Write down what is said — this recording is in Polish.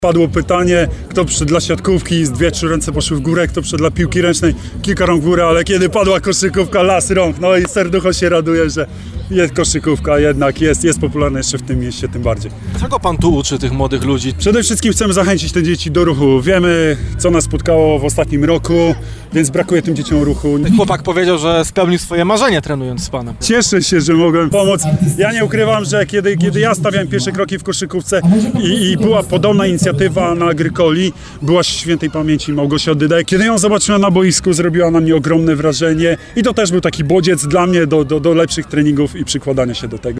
Padło pytanie, kto przyszedł dla siatkówki, z 2-3 ręce poszły w górę, kto przyszedł dla piłki ręcznej, kilka rąk w górę, ale kiedy padła koszykówka, las rąk, no i serducho się raduje, że jest koszykówka, jednak jest popularna jeszcze w tym mieście, tym bardziej. Czego pan tu uczy tych młodych ludzi? Przede wszystkim chcemy zachęcić te dzieci do ruchu. Wiemy, co nas spotkało w ostatnim roku, więc brakuje tym dzieciom ruchu. Chłopak powiedział, że spełnił swoje marzenie trenując z panem. Cieszę się, że mogłem pomóc. Ja nie ukrywam, że kiedy ja stawiałem pierwsze kroki w koszykówce i była podobna inicjatywa na Agrykoli, była świętej pamięci Małgosia Dydek. Kiedy ją zobaczyłem na boisku, zrobiła na mnie ogromne wrażenie i to też był taki bodziec dla mnie do lepszych treningów i przykładania się do tego.